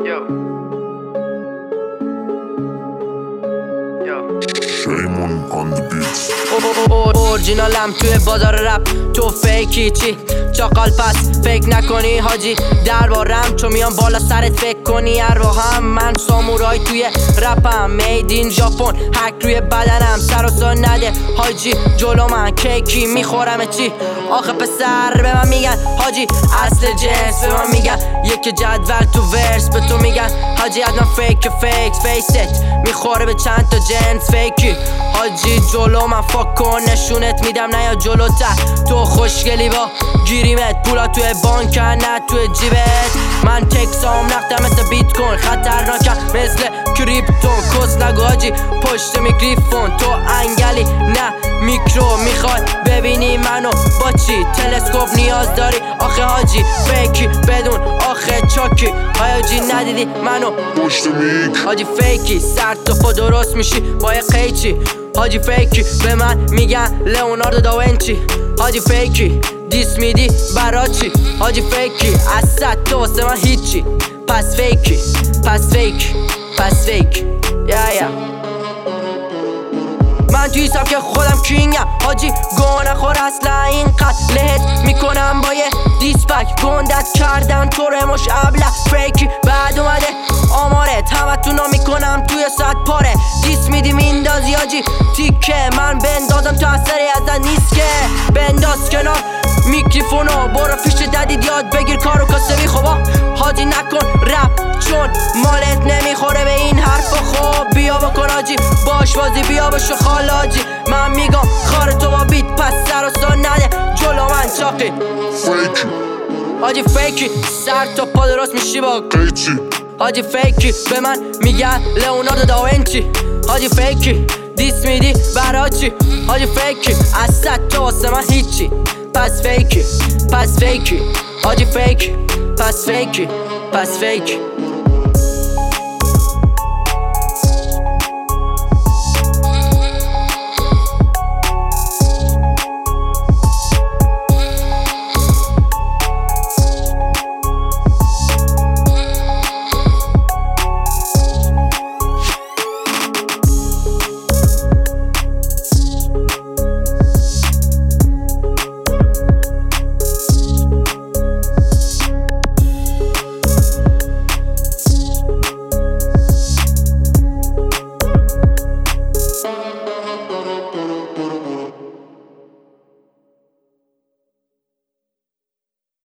Shaymon on the beats. اورجینالم توی بازار رپ، تو فیکی چی؟ چاقال پس فکر نکنی حاجی دربارم، چون میام بالا سرت فکر کنی ارواحم. من سامورای توی رپم، میدین ژاپن، هک روی بدنم، سر و سا نده حاجی جلو من، کیکی میخورم چی؟ آخه پسر به من میگن حاجی اصل جنس، به من میگن یک جدول تو ورس، به تو میگن حاجی ادنا فیک فیست میخوره به چند تا جنس فیکی حاجی جلو من فاک کن نشونت میدم نیا جلوتر، تو خوشگلی با گیریمت، پولا توی بانک نه توی جیبت، من تکسام نقدم مثل بیت کوین، خطرناکم مثل کریپتون، کس نگو حاجی پشت میکروفون، تو انگلی نه میکرو، میخوای ببینی منو با چی؟ تلسکوپ نیاز داری آخه حاجی فیکی بدون آخه چاکی، حاجی ندیدی منو پشت میک حاجی فیکی، سر تو پا درست میشی با یه قیچی حاجی فیکی، به من میگن لئوناردو داوینچی حاجی فیکی، دیس میدی برا چی؟ حاجی فیکی اصلا تو واسه من هیچی، پس فیکی یا من توی سبک خودم کینگم حاجی گوه نخور اصلا اینقدر لهت میکنم با یه دیسپک، گندت کردن تو رموش ابله فیکی، بعد اومده آمارت همتونا میکنم توی ساعت پاره، دیس میدی میندازی حاجی تیکه، من بندازم تو اثری ازن نیست که بنداز کنار میکروفونو، برو پیش ددید یاد بگیر کارو کاسبی خوبا حاجی نکن رپ چون مالت نمیخوره به این حرفا، خب بیا بکن حاجی باش بازی، بیا بشو خال حاجی، من میگم خار تو با بیت پس سر و سا نده جلو من چاقی فیکی حاجی فیکی، سر تا پا درست میشی با قیچی حاجی فیکی، به من میگن لئوناردو داوینچی حاجی فیکی، دیس میدی برا چی؟ حاجی فیکی اصلا تو واسه من هیچی، پس فیکی حاجی فیکی پس فیکی